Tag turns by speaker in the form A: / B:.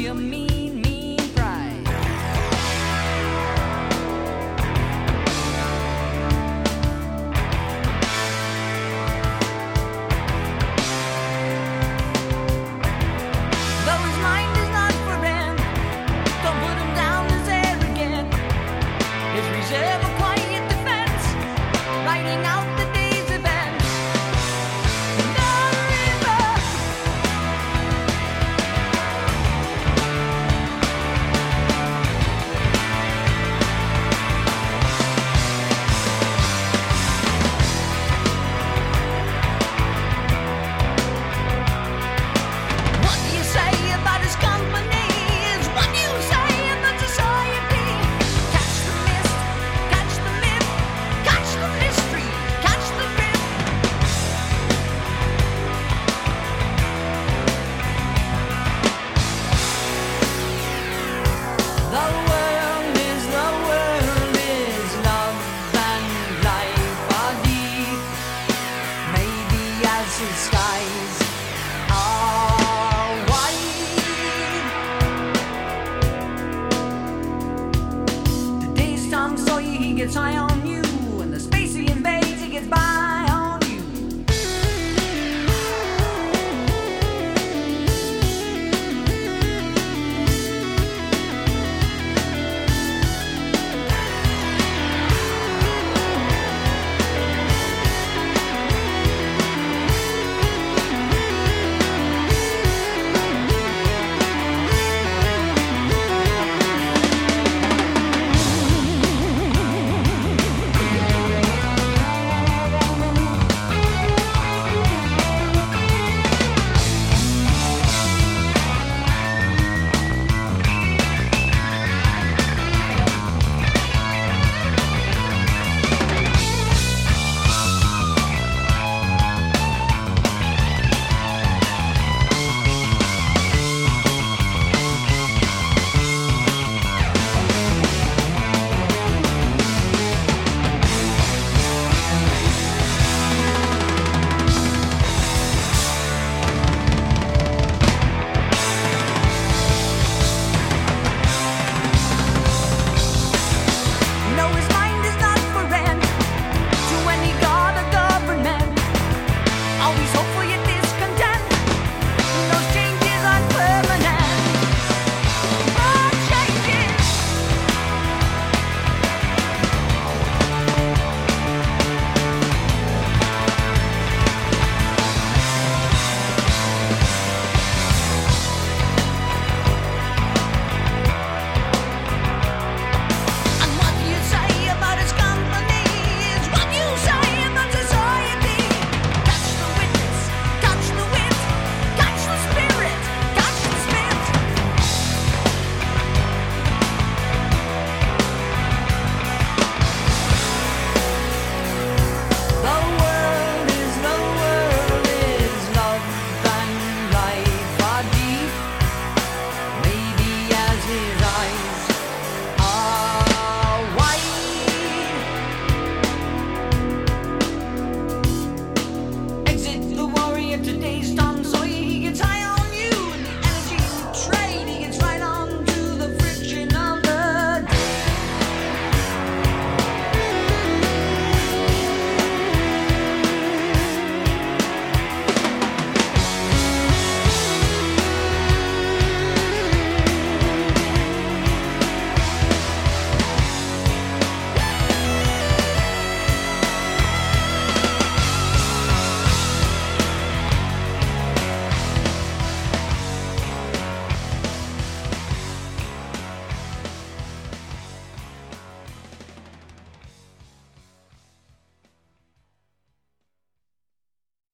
A: your mean, mean pride. Though his mind is not for rent, don't put him down as arrogant. His reserve a quiet defense, writing out the day's events. The river, what do you say about his company is what you say about society. Catch the mist, catch the myth, catch the mystery, catch the drift. The world is love and life are deep. Maybe as the skies are wide. The day's Tom Sawyer, he gets high on you.